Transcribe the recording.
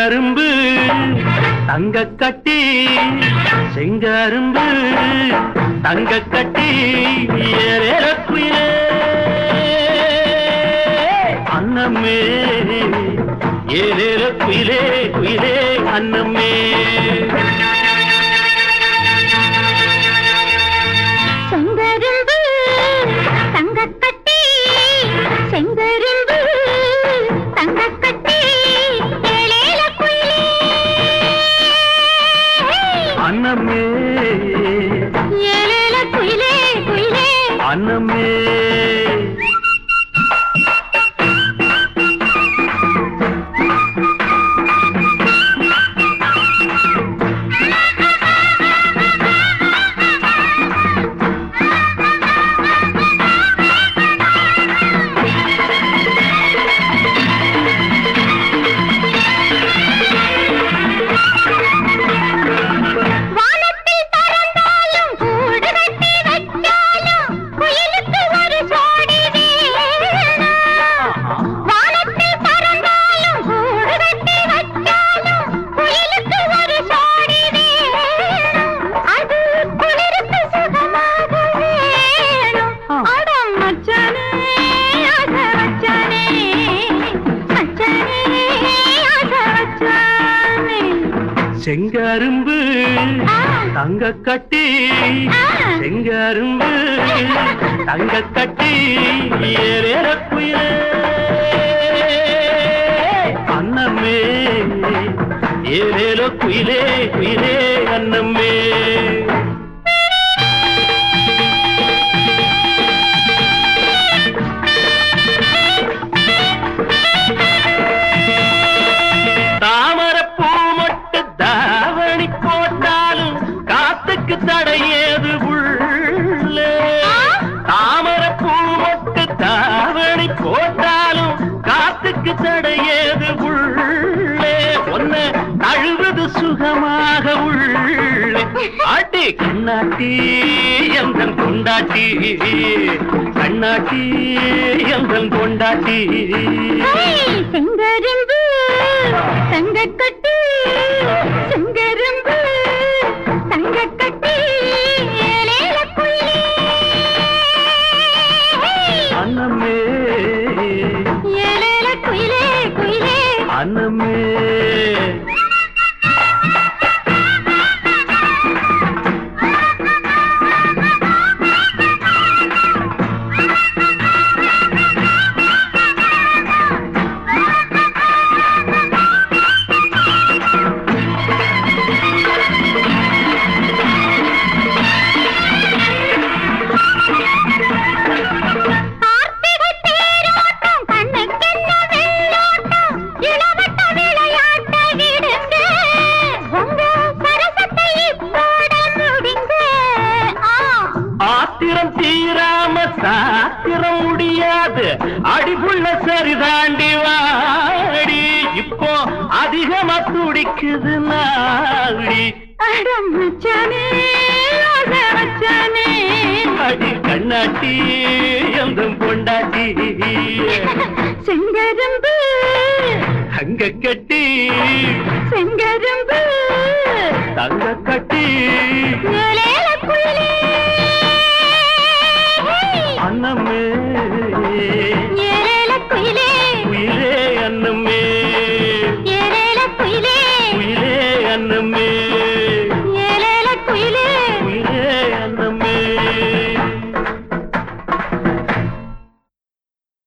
செங்கரும்பு தங்க கட்டி செங்கரும்பு தங்க கட்டி ஏறேறக்குயிலே அன்னமே ஏறேறக்குயிலே குயிலே அன்னமே செங்கரும்பு தங்க கட்டி செங்கரும்பு தங்க கட்டி ஏழேல குயிலே அன்னமே ஏழேல குயிலே குயிலே அன்னமே செங்கரும்பு தங்க கட்டி செங்கரும்பு தங்க கட்டி ஏறேறக்குயிலே அன்னமே ஏறேலோ குயிலே குயிலே அன்னமே தடையேது உள்ளே தாமரை பூ மொட்டு தாவணி போட்டாலும் காத்துக்கு தடையேது உள்ளே ஒன்ன அழுவது சுகமாக உள்ளே ஆட்டி கண்ணாட்டி எந்தன் கொண்டாட்டி கண்ணாட்டி எந்தன் கொண்டாட்டி செங்கரும்பு தங்க கட்டி செங்கரும்பு தங்க கட்டி ஏழேல குயிலே அன்னமே ஏழேல குயிலே குயிலே அன்னமே ஆத்திரம் தீராம சாத்திரம் முடியாது அடிபுள்ள சரிதாண்டி வாடி இப்போ அதிகமா துடிக்குது நாடி அடி கண்ணாட்டி எந்தம் பொண்டாட்டி செங்கரும்பு தங்க கட்டி செங்கரும்பு தங்க கட்டி ஏழேல குயிலே அன்னமே ஏழேல குயிலே குயிலே அன்னமே ஏழேல குயிலே குயிலே அன்னமே